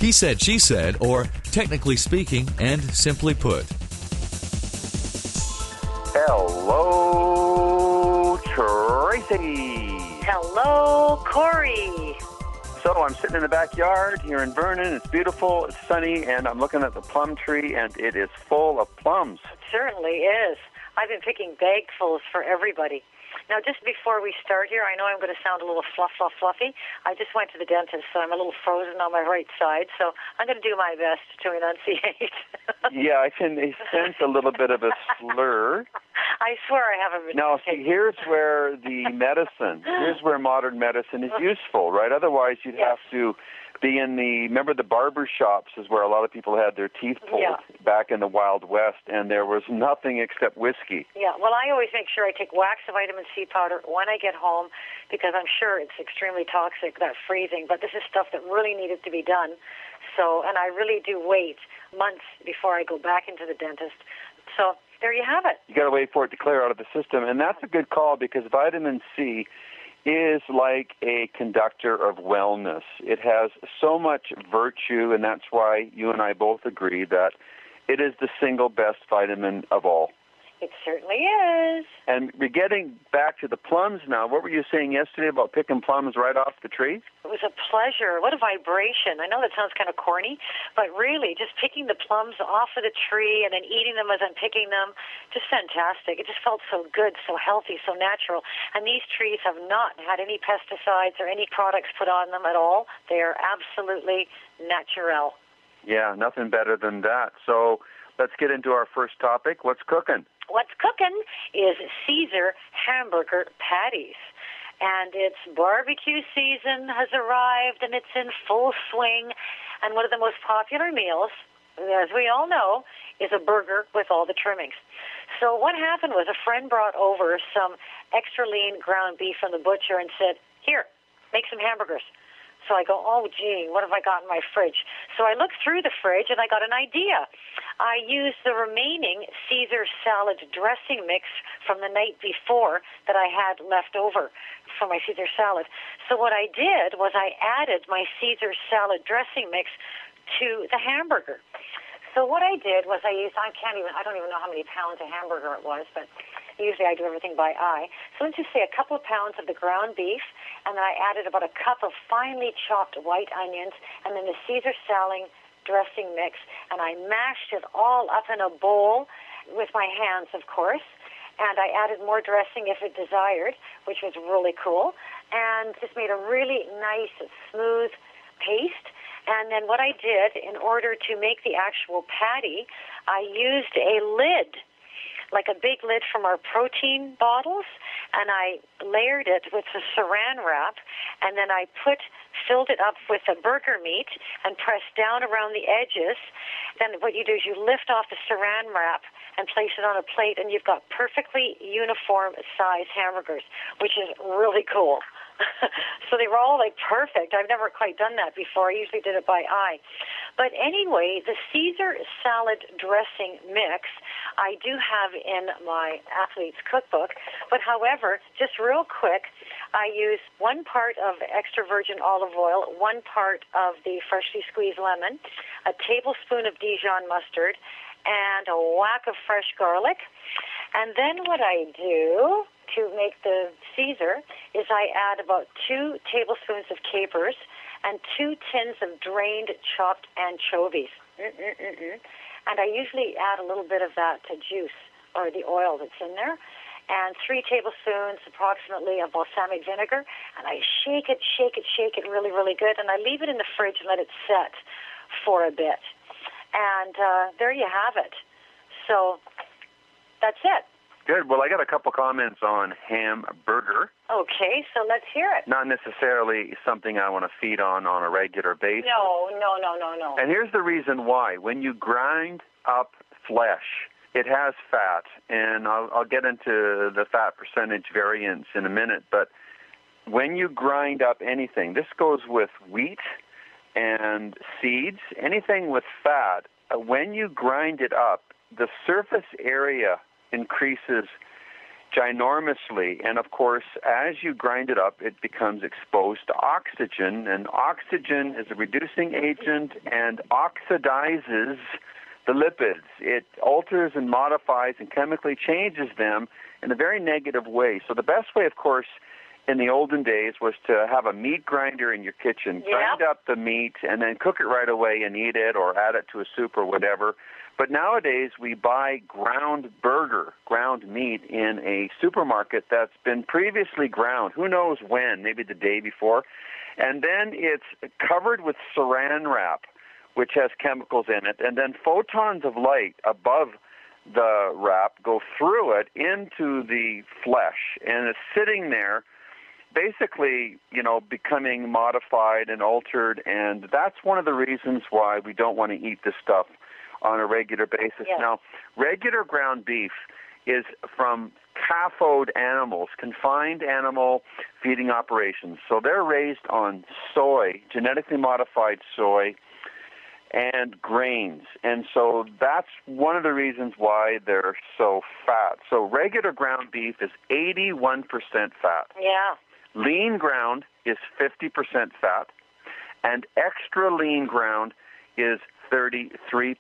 He said, she said, or technically speaking and simply put. Hello, Tracy. Hello, Corey. So I'm sitting in the backyard here in Vernon. It's beautiful, it's sunny, and I'm looking at the plum tree, and it is full of plums. It certainly is. I've been picking bagfuls for everybody. Now, just before we start here, I know I'm going to sound a little fluffy. I just went to the dentist, so I'm a little frozen on my right side, so I'm going to do my best to enunciate. Yeah, I can sense a little bit of a slur. I swear I haven't been. Now, see, here's where modern medicine is useful, right? Otherwise, you'd have to be in remember the barber shops is where a lot of people had their teeth pulled back in the Wild West, and there was nothing except whiskey. Yeah, well, I always make sure I take wax of vitamin C powder when I get home because I'm sure it's extremely toxic, that freezing, but this is stuff that really needed to be done. So, and I really do wait months before I go back into the dentist. So there you have it. You got to wait for it to clear out of the system, and that's a good call because vitamin C is like a conductor of wellness. It has so much virtue, and that's why you and I both agree that it is the single best vitamin of all. It certainly is. And we're getting back to the plums now. What were you saying yesterday about picking plums right off the tree? It was a pleasure. What a vibration. I know that sounds kind of corny, but really, just picking the plums off of the tree and then eating them as I'm picking them, just fantastic. It just felt so good, so healthy, so natural. And these trees have not had any pesticides or any products put on them at all. They are absolutely natural. Yeah, nothing better than that. So let's get into our first topic. What's cooking? What's cooking is Caesar hamburger patties. And it's barbecue season has arrived, and it's in full swing. And one of the most popular meals, as we all know, is a burger with all the trimmings. So what happened was a friend brought over some extra lean ground beef from the butcher and said, "Here, make some hamburgers." So I go, "Oh, gee, what have I got in my fridge?" So I looked through the fridge, and I got an idea. I used the remaining Caesar salad dressing mix from the night before that I had left over for my Caesar salad. So what I did was I added my Caesar salad dressing mix to the hamburger. So what I did was I don't even know how many pounds of hamburger it was, but usually I do everything by eye. So let's just say a couple of pounds of the ground beef, and then I added about a cup of finely chopped white onions, and then the Caesar salad dressing mix, and I mashed it all up in a bowl with my hands, of course, and I added more dressing if it desired, which was really cool, and just made a really nice, smooth paste. And then what I did, in order to make the actual patty, I used a lid, like a big lid from our protein bottles, and I layered it with the saran wrap, and then I filled it up with the burger meat and pressed down around the edges. Then what you do is you lift off the saran wrap and place it on a plate, and you've got perfectly uniform size hamburgers, which is really cool. So they were all like perfect. I've never quite done that before. I usually did it by eye. But anyway, the Caesar salad dressing mix I do have in my athlete's cookbook. But however, just real quick, I use 1 part of extra virgin olive oil, 1 part of the freshly squeezed lemon, a tablespoon of Dijon mustard, and a whack of fresh garlic. And then what I do to make the Caesar is I add about 2 tablespoons of capers and 2 tins of drained chopped anchovies. And I usually add a little bit of that juice or the oil that's in there, and 3 tablespoons approximately of balsamic vinegar, and I shake it really, really good, and I leave it in the fridge and let it set for a bit. And there you have it. So that's it. Good. Well, I got a couple comments on hamburger. Okay, so let's hear it. Not necessarily something I want to feed on a regular basis. No. And here's the reason why. When you grind up flesh, it has fat, and I'll get into the fat percentage variance in a minute, but when you grind up anything, this goes with wheat and seeds, anything with fat, when you grind it up, the surface area increases ginormously. And of course, as you grind it up, it becomes exposed to oxygen, and oxygen is a reducing agent and oxidizes the lipids. It alters and modifies and chemically changes them in a very negative way. So the best way, of course, in the olden days was to have a meat grinder in your kitchen, grind up the meat, and then cook it right away and eat it or add it to a soup or whatever. But nowadays, we buy ground meat in a supermarket that's been previously ground. Who knows when, maybe the day before. And then it's covered with saran wrap, which has chemicals in it. And then photons of light above the wrap go through it into the flesh. And it's sitting there, basically, becoming modified and altered. And that's one of the reasons why we don't want to eat this stuff on a regular basis. Yes. Now, regular ground beef is from cathode animals, confined animal feeding operations. So they're raised on soy, genetically modified soy, and grains. And so that's one of the reasons why they're so fat. So regular ground beef is 81% fat. Yeah. Lean ground is 50% fat, and extra lean ground is 33%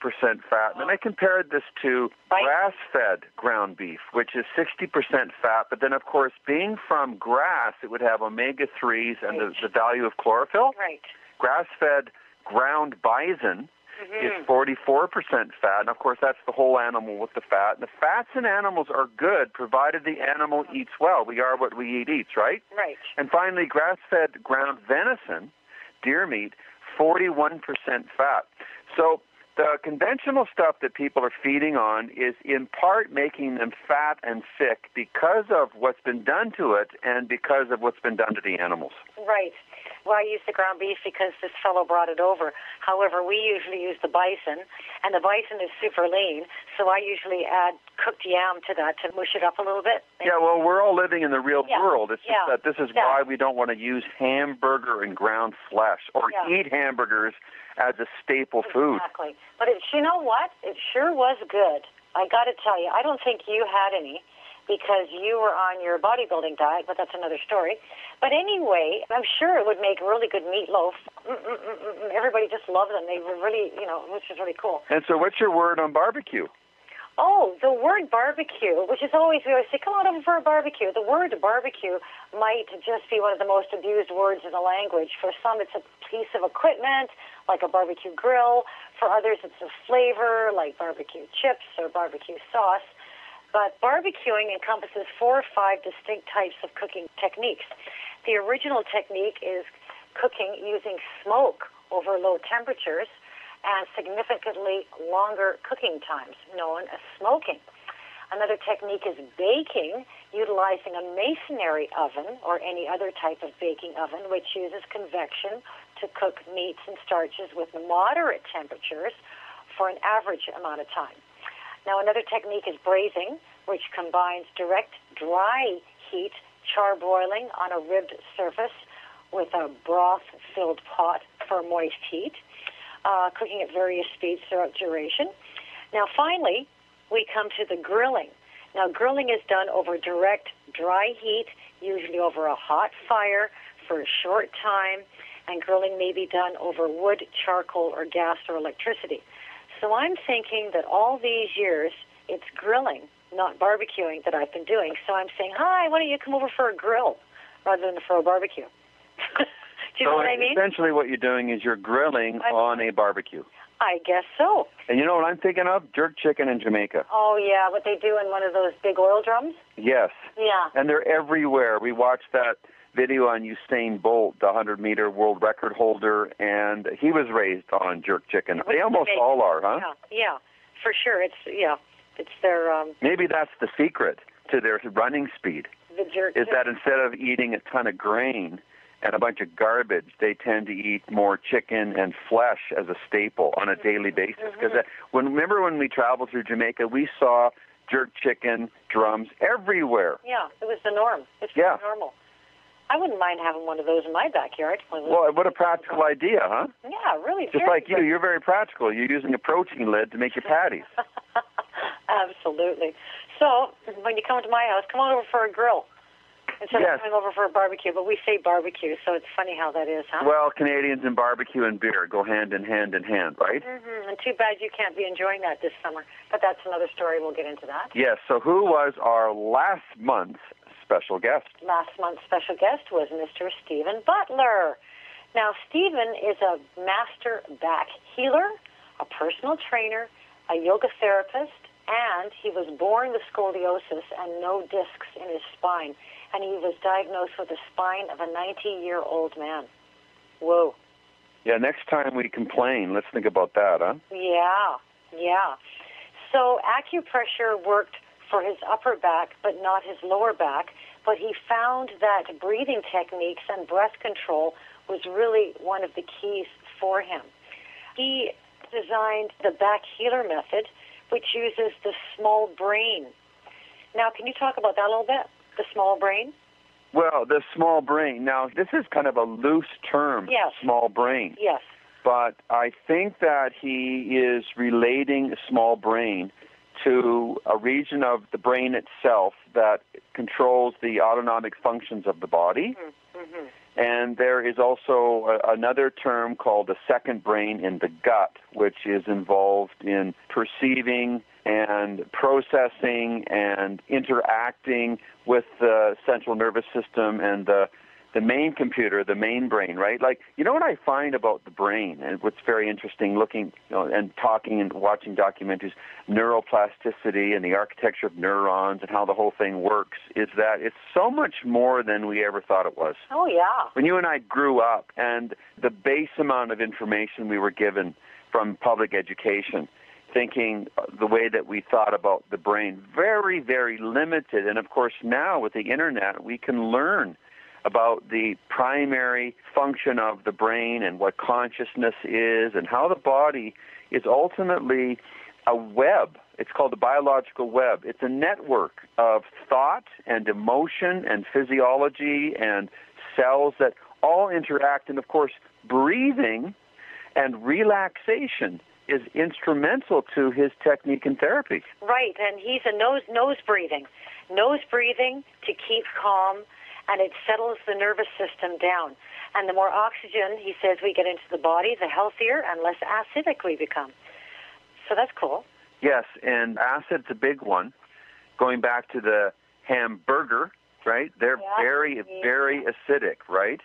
fat. And I compared this to grass-fed ground beef, which is 60% fat. But then, of course, being from grass, it would have omega-3s and the value of chlorophyll. Right. Grass-fed ground bison is 44% fat. And, of course, that's the whole animal with the fat. And the fats in animals are good, provided the animal eats well. We are what we eats, right? Right. And finally, grass-fed ground venison, deer meat, 41% fat. So the conventional stuff that people are feeding on is in part making them fat and sick because of what's been done to it and because of what's been done to the animals. Right. Well, I use the ground beef because this fellow brought it over. However, we usually use the bison, and the bison is super lean, so I usually add cooked yam to that to mush it up a little bit. Yeah, well, we're all living in the real world. It's just that this is Yeah. why we don't want to use hamburger and ground flesh or eat hamburgers as a staple food. Exactly. But you know what? It sure was good. I got to tell you, I don't think you had any because you were on your bodybuilding diet, but that's another story. But anyway, I'm sure it would make really good meatloaf. Everybody just loved them. They were really, which is really cool. And so what's your word on barbecue? Oh, the word barbecue, which is always, we always say, come on over for a barbecue. The word barbecue might just be one of the most abused words in the language. For some, it's a piece of equipment, like a barbecue grill. For others, it's a flavor, like barbecue chips or barbecue sauce. But barbecuing encompasses 4 or 5 distinct types of cooking techniques. The original technique is cooking using smoke over low temperatures and significantly longer cooking times, known as smoking. Another technique is baking, utilizing a masonry oven or any other type of baking oven, which uses convection to cook meats and starches with moderate temperatures for an average amount of time. Now, another technique is braising, which combines direct dry heat, charbroiling on a ribbed surface with a broth-filled pot for moist heat, cooking at various speeds throughout duration. Now, finally, we come to the grilling. Now, grilling is done over direct dry heat, usually over a hot fire for a short time, and grilling may be done over wood, charcoal, or gas or electricity. So I'm thinking that all these years, it's grilling, not barbecuing, that I've been doing. So I'm saying, hi, why don't you come over for a grill rather than for a barbecue? Do you know what I mean? Essentially what you're doing is you're grilling on a barbecue. I guess so. And you know what I'm thinking of? Jerk chicken in Jamaica. Oh, yeah, what they do in one of those big oil drums? Yes. Yeah. And they're everywhere. We watched that video on Usain Bolt, the 100-meter world record holder, and he was raised on jerk chicken. They almost all are, huh? Yeah, for sure. It's their... Maybe that's the secret to their running speed, the jerk is that instead of eating a ton of grain and a bunch of garbage, they tend to eat more chicken and flesh as a staple on a daily basis. Because remember when we traveled through Jamaica, we saw jerk chicken drums everywhere. Yeah, it was the norm. It's normal. I wouldn't mind having one of those in my backyard. Well, what a practical idea, huh? Yeah, really. Just like you, you're very practical. You're using a protein lid to make your patties. Absolutely. So, when you come to my house, come on over for a grill instead of coming over for a barbecue. But we say barbecue, so it's funny how that is, huh? Well, Canadians and barbecue and beer go hand in hand, right? Mm-hmm. And too bad you can't be enjoying that this summer. But that's another story. We'll get into that. Yes, so who was our last month's special guest? Last month's special guest was Mr. Stephen Butler. Now, Stephen is a master back healer, a personal trainer, a yoga therapist, and he was born with scoliosis and no discs in his spine. And he was diagnosed with the spine of a 90-year-old man. Whoa. Yeah, next time we complain, let's think about that, huh? Yeah. So acupressure worked for his upper back, but not his lower back. But he found that breathing techniques and breath control was really one of the keys for him. He designed the back healer method, which uses the small brain. Now, can you talk about that a little bit, the small brain? Well, the small brain. Now, this is kind of a loose term, yes. Small brain. Yes. But I think that he is relating small brain to a region of the brain itself that controls the autonomic functions of the body. Mm-hmm. And there is also another term called the second brain in the gut, which is involved in perceiving and processing and interacting with the central nervous system and the main computer, the main brain, right? Like, you know what I find about the brain, and what's very interesting looking and talking and watching documentaries, neuroplasticity and the architecture of neurons and how the whole thing works, is that it's so much more than we ever thought it was. Oh, yeah. When you and I grew up, and the base amount of information we were given from public education, thinking the way that we thought about the brain, very, very limited. And, of course, now with the Internet, we can learn about the primary function of the brain and what consciousness is and how the body is ultimately a web. It's called the biological web. It's a network of thought and emotion and physiology and cells that all interact. And, of course, breathing and relaxation is instrumental to his technique and therapy. Right, and he's a nose breathing to keep calm, and it settles the nervous system down. And the more oxygen, he says, we get into the body, the healthier and less acidic we become. So that's cool. Yes, and acid's a big one. Going back to the hamburger, right? They're very acidic, right?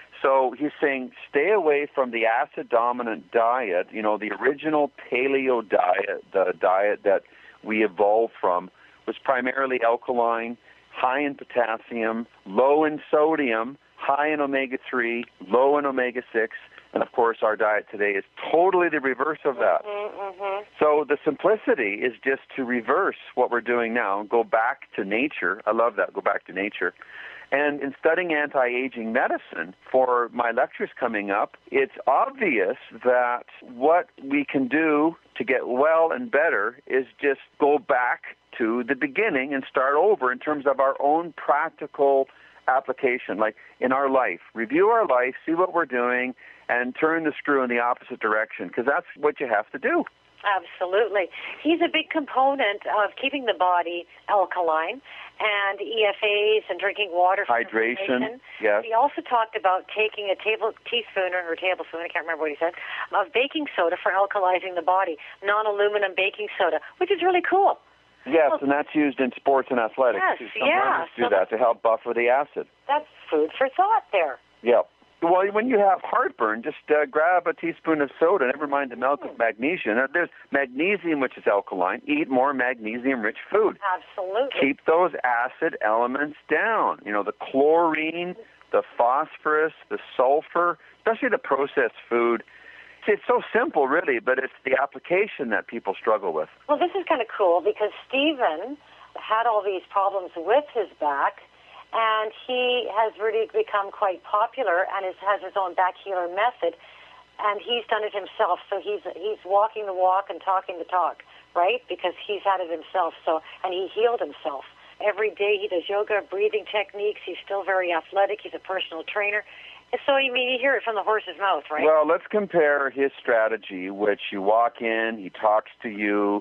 So he's saying stay away from the acid-dominant diet, the original paleo diet, the diet that we evolved from, was primarily alkaline, high in potassium, low in sodium, high in omega-3, low in omega-6, and of course our diet today is totally the reverse of that. Mm-hmm. So the simplicity is just to reverse what we're doing now and go back to nature. I love that, go back to nature. And in studying anti-aging medicine for my lectures coming up, it's obvious that what we can do to get well and better is just go back to the beginning and start over in terms of our own practical application, like in our life. Review our life, see what we're doing, and turn the screw in the opposite direction, because that's what you have to do. Absolutely. He's a big component of keeping the body alkaline and EFAs and drinking water. Hydration, yes. He also talked about taking a tablespoon, I can't remember what he said, of baking soda for alkalizing the body, non-aluminum baking soda, which is really cool. Yes, and that's used in sports and athletics. Yes, Some runners do that to help buffer the acid. That's food for thought there. Yeah. Well, when you have heartburn, just grab a teaspoon of soda, never mind the milk with magnesium. Now, there's magnesium, which is alkaline. Eat more magnesium-rich food. Absolutely. Keep those acid elements down. The chlorine, the phosphorus, the sulfur, especially the processed food. It's so simple, really, but it's the application that people struggle with. Well, this is kind of cool because Stephen had all these problems with his back, and he has really become quite popular and has his own back healer method, and he's done it himself. So he's walking the walk and talking the talk, right? Because he's had it himself. And he healed himself. Every day he does yoga, breathing techniques. He's still very athletic. He's a personal trainer. And so, you hear it from the horse's mouth, right? Well, let's compare his strategy, which you walk in, he talks to you,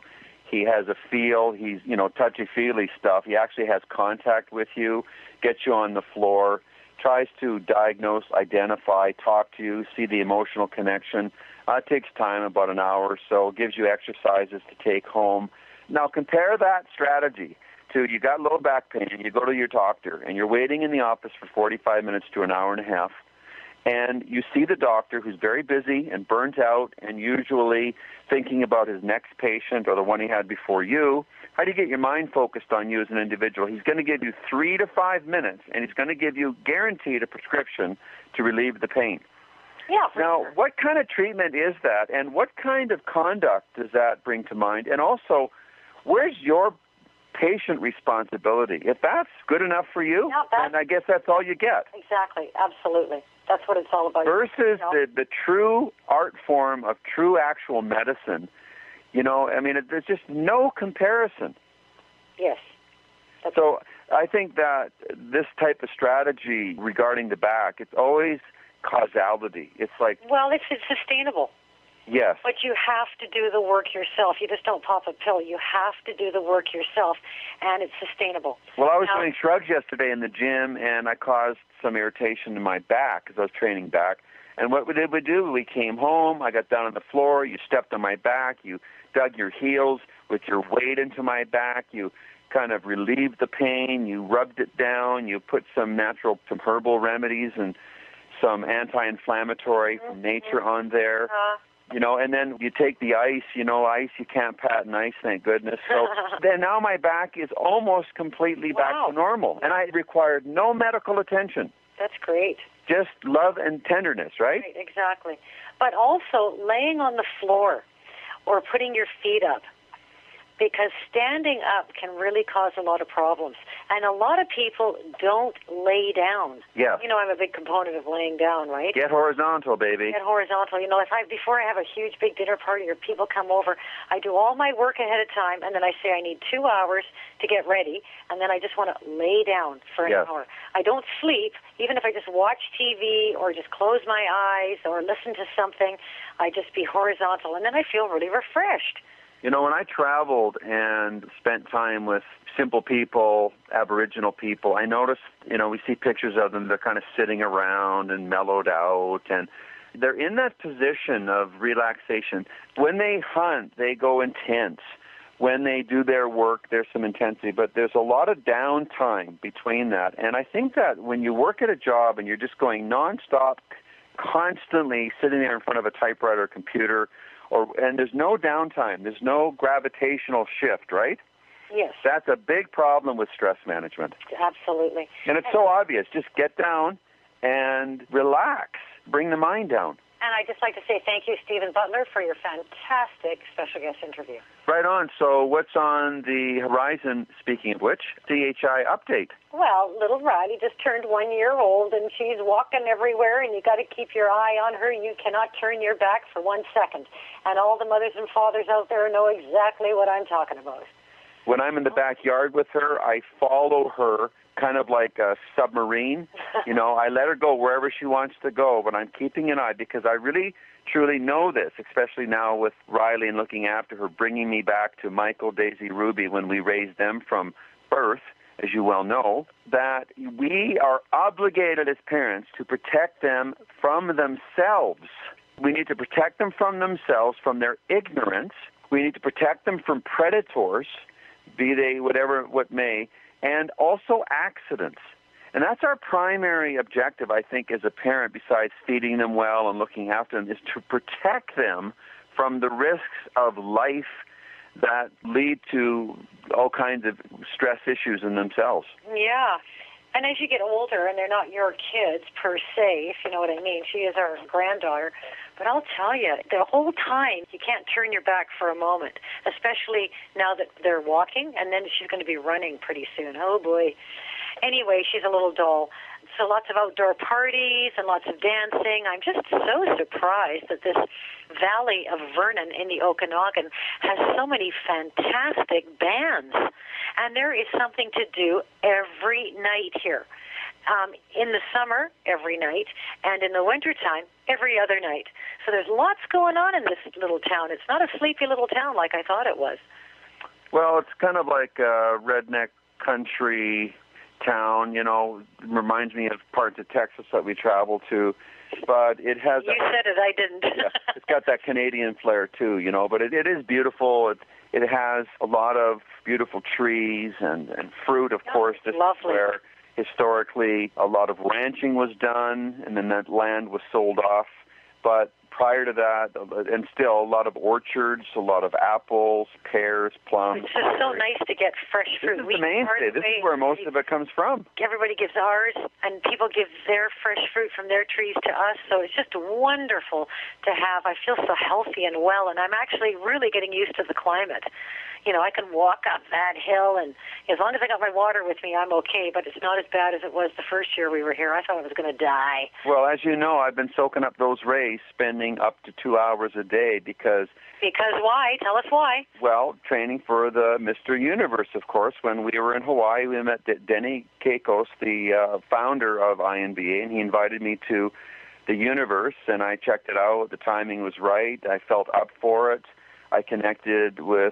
He has a feel. He's, touchy-feely stuff. He actually has contact with you, gets you on the floor, tries to diagnose, identify, talk to you, see the emotional connection. It takes time, about an hour or so, gives you exercises to take home. Now compare that strategy to you got low back pain, you go to your doctor, and you're waiting in the office for 45 minutes to an hour and a half, and you see the doctor who's very busy and burnt out and usually thinking about his next patient or the one he had before you. How do you get your mind focused on you as an individual? He's going to give you 3 to 5 minutes, and he's going to give you guaranteed a prescription to relieve the pain. Yeah, now, sure. What kind of treatment is that, and what kind of conduct does that bring to mind? And also, where's your patient responsibility? If that's good enough for you, then I guess that's all you get. Exactly, absolutely. That's what it's all about. Versus the true art form of true actual medicine, there's just no comparison. Yes. So I think that this type of strategy regarding the back, it's always causality. It's like... Well, it's sustainable. Yes. But you have to do the work yourself. You just don't pop a pill. You have to do the work yourself, and it's sustainable. Well, I was doing shrugs yesterday in the gym, and I caused some irritation in my back because I was training back. And what did we do? We came home. I got down on the floor. You stepped on my back. You dug your heels with your weight into my back. You kind of relieved the pain. You rubbed it down. You put some herbal remedies and some anti-inflammatory from nature on there. And then you take the ice, ice, you can't patent ice, thank goodness. So then now my back is almost completely back to normal. And I required no medical attention. That's great. Just love and tenderness, right? Right, exactly. But also laying on the floor or putting your feet up, because standing up can really cause a lot of problems. And a lot of people don't lay down. Yeah. I'm a big component of laying down, right? Get horizontal, baby. Get horizontal. Before I have a huge, big dinner party or people come over, I do all my work ahead of time, and then I say I need 2 hours to get ready, and then I just want to lay down for an hour. I don't sleep. Even if I just watch TV or just close my eyes or listen to something, I just be horizontal, and then I feel really refreshed. When I traveled and spent time with simple people, Aboriginal people, I noticed, we see pictures of them, they're kind of sitting around and mellowed out, and they're in that position of relaxation. When they hunt, they go intense. When they do their work, there's some intensity, but there's a lot of downtime between that. And I think that when you work at a job and you're just going nonstop, constantly sitting there in front of a typewriter or computer, and there's no downtime, there's no gravitational shift, right? Yes. That's a big problem with stress management. Absolutely. And it's so obvious. Just get down and relax. Bring the mind down. And I'd just like to say thank you, Stephen Butler, for your fantastic special guest interview. Right on. So what's on the horizon, speaking of which? CHI update. Well, little Riley just turned 1 year old, and she's walking everywhere, and you got to keep your eye on her. You cannot turn your back for 1 second. And all the mothers and fathers out there know exactly what I'm talking about. When I'm in the backyard with her, I follow her kind of like a submarine. I let her go wherever she wants to go, but I'm keeping an eye because I really, truly know this, especially now with Riley and looking after her, bringing me back to Michael, Daisy, Ruby when we raised them from birth, as you well know, that we are obligated as parents to protect them from themselves. We need to protect them from themselves, from their ignorance. We need to protect them from predators, be they what may, and also accidents. And that's our primary objective, I think, as a parent, besides feeding them well and looking after them, is to protect them from the risks of life that lead to all kinds of stress issues in themselves. Yeah. And as you get older, and they're not your kids per se, if you know what I mean, she is our granddaughter, but I'll tell you, the whole time, you can't turn your back for a moment, especially now that they're walking, and then she's going to be running pretty soon. Oh, boy. Anyway, she's a little doll. So lots of outdoor parties and lots of dancing. I'm just so surprised that this valley of Vernon in the Okanagan has so many fantastic bands. And there is something to do every night here. In the summer, every night, and in the wintertime, every other night. So there's lots going on in this little town. It's not a sleepy little town like I thought it was. Well, it's kind of like a redneck country town, reminds me of parts of Texas that we travel to, but it has... You said it, I didn't. Yeah, it's got that Canadian flair too, but it is beautiful. It has a lot of beautiful trees and fruit, of course. This is where historically a lot of ranching was done, and then that land was sold off. But prior to that, and still a lot of orchards, a lot of apples, pears, plums. It's just so nice to get fresh fruit. This is the mainstay. This is where most of it comes from. Everybody gives ours, and people give their fresh fruit from their trees to us, so it's just wonderful to have. I feel so healthy and well, and I'm actually really getting used to the climate. I can walk up that hill, and as long as I got my water with me, I'm okay, but it's not as bad as it was the first year we were here. I thought I was going to die. Well, as you know, I've been soaking up those rays, spending up to 2 hours a day because... Because why? Tell us why. Well, training for the Mr. Universe, of course. When we were in Hawaii, we met Denny Keikos, the founder of INBA, and he invited me to the Universe, and I checked it out. The timing was right. I felt up for it. I connected with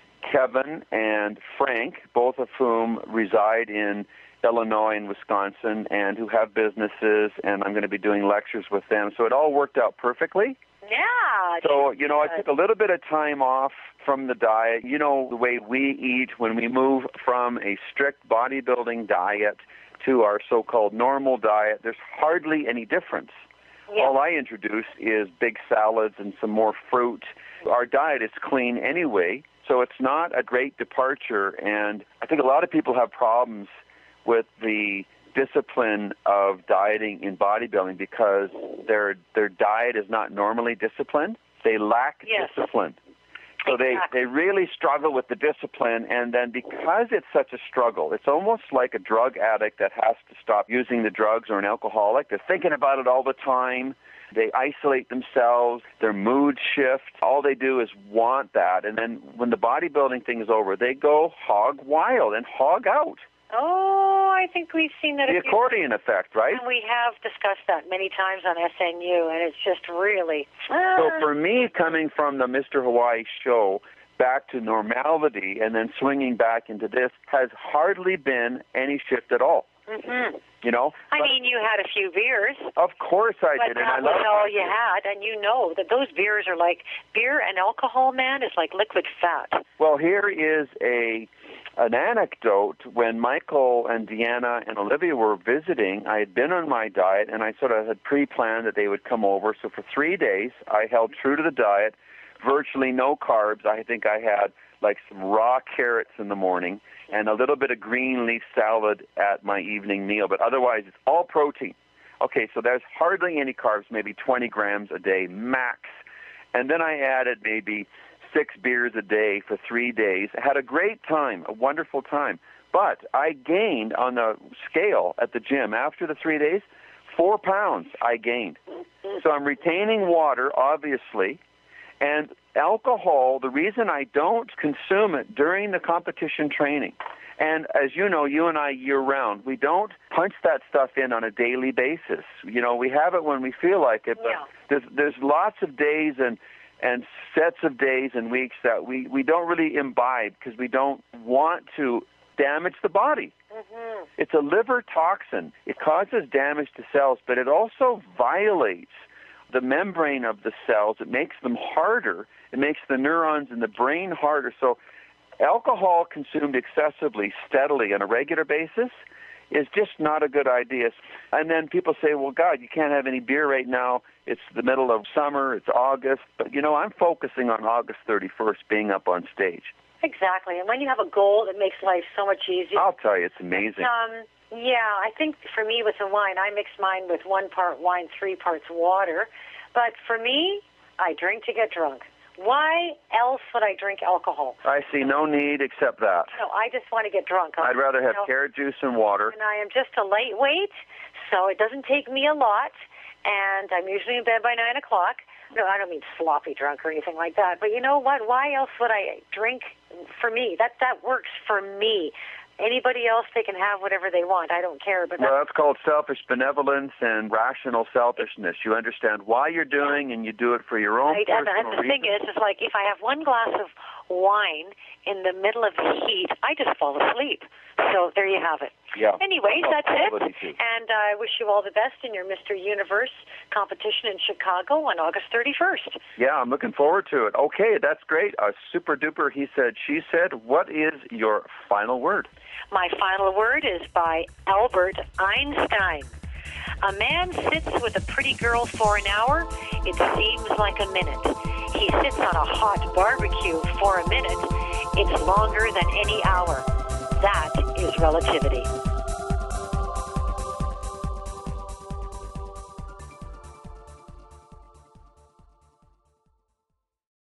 Kevin and Frank, both of whom reside in Illinois and Wisconsin and who have businesses, and I'm going to be doing lectures with them. So it all worked out perfectly. Yeah. So, I took a little bit of time off from the diet. The way we eat when we move from a strict bodybuilding diet to our so-called normal diet, there's hardly any difference. Yeah. All I introduce is big salads and some more fruit. Our diet is clean anyway. So it's not a great departure, and I think a lot of people have problems with the discipline of dieting in bodybuilding because their diet is not normally disciplined. They lack discipline. So they really struggle with the discipline, and then because it's such a struggle, it's almost like a drug addict that has to stop using the drugs or an alcoholic. They're thinking about it all the time. They isolate themselves, their mood shifts. All they do is want that. And then when the bodybuilding thing is over, they go hog wild and hog out. Oh, I think we've seen that. The accordion effect, right? And we have discussed that many times on SNU, and it's just really... So for me, coming from the Mr. Hawaii show back to normality and then swinging back into this has hardly been any shift at all. Mm-hmm. I mean, you had a few beers. Of course I did. But that was all you had, and you know that those beers are like, beer and alcohol, man, is like liquid fat. Well, here is an anecdote. When Michael and Deanna and Olivia were visiting, I had been on my diet, and I sort of had pre-planned that they would come over. So for 3 days, I held true to the diet, virtually no carbs. I think I had like some raw carrots in the morning and a little bit of green leaf salad at my evening meal, but otherwise it's all protein. Okay, so there's hardly any carbs, maybe 20 grams a day max. And then I added maybe 6 beers a day for 3 days. I had a great time, a wonderful time. But I gained on the scale at the gym after the 3 days, 4 pounds I gained. So I'm retaining water, obviously, and alcohol, the reason I don't consume it during the competition training, and as you know, you and I year-round, we don't punch that stuff in on a daily basis. We have it when we feel like it, but there's lots of days and sets of days and weeks that we don't really imbibe because we don't want to damage the body. Mm-hmm. It's a liver toxin. It causes damage to cells, but it also violates the membrane of the cells. It makes them harder. It makes the neurons in the brain harder. So alcohol consumed excessively, steadily, on a regular basis is just not a good idea. And then people say, well, God, you can't have any beer right now. It's the middle of summer. It's August. But, I'm focusing on August 31st being up on stage. Exactly. And when you have a goal, it makes life so much easier. I'll tell you, it's amazing. Yeah, I think for me with the wine, I mix mine with 1 part wine, 3 parts water. But for me, I drink to get drunk. Why else would I drink alcohol? I see no need except that. No, I just want to get drunk. I'd rather have carrot juice and water. And I am just a lightweight, so it doesn't take me a lot. And I'm usually in bed by 9 o'clock. No, I don't mean sloppy drunk or anything like that. But you know what? Why else would I drink? For me, that works for me. anybody else, they can have whatever they want. I don't care. But well, that's called selfish benevolence and rational selfishness. You understand why you're doing, and you do it for your own personal and the thing reasons. is, it's like if I have one glass of wine in the middle of the heat, I just fall asleep. So there you have it. Yeah. Anyways, that's it. Too. And I wish you all the best in your Mr. Universe competition in Chicago on August 31st. Yeah, I'm looking forward to it. Okay, that's great. Super duper, he said, she said. What is your final word? My final word is by Albert Einstein. A man sits with a pretty girl for an hour. It seems like a minute. He sits on a hot barbecue for a minute. It's longer than any hour. That is relativity.